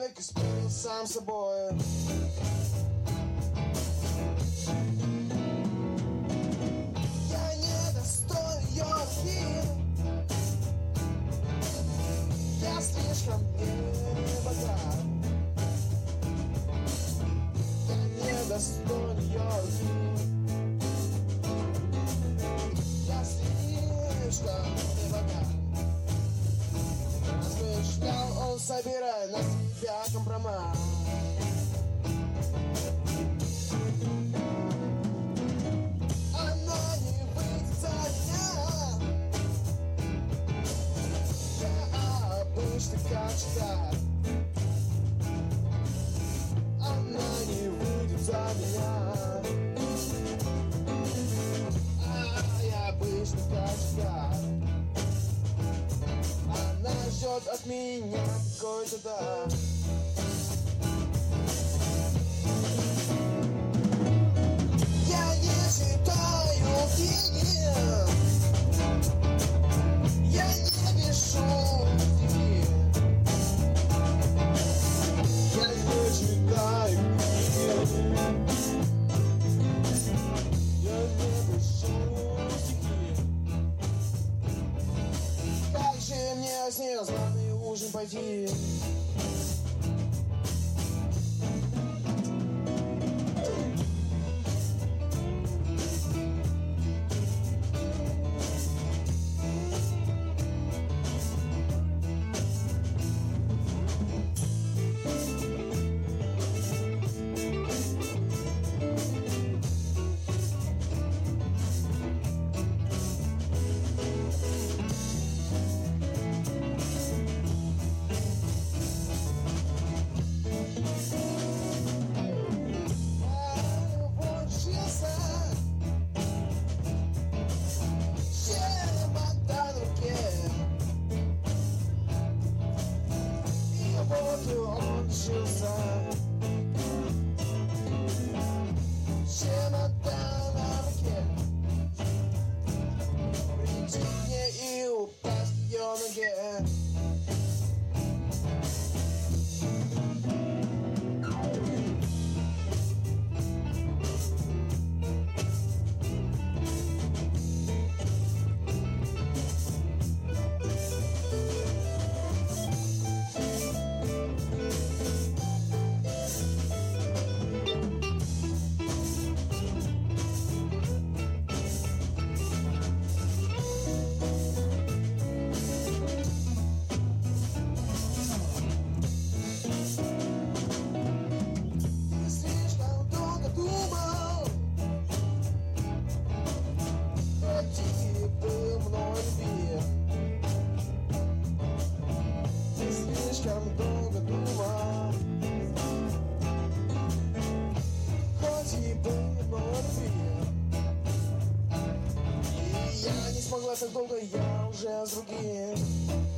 человек и спорил сам с собой. Я не достоин ее руки. Я слишком не богат. Я не достоин ее руки. Я слишком не богат. Размышлял он, собирая на себя компромат. Она не выйдет за меня. Я обычный качка. Она не выйдет за меня. Я обычный качка. Она ждет от меня какой-то дар. Я не читаю книги. Я не пишу стихи. Я не читаю книги. Я не пишу стихи. Как же мне с ней званый ужин пойти? Он жился. Чемодан на руке. Прийти к ней и упасть к ее ноге. Слишком долго думал, хоть и был немного любви. И я не смогла так долго, я уже с другим.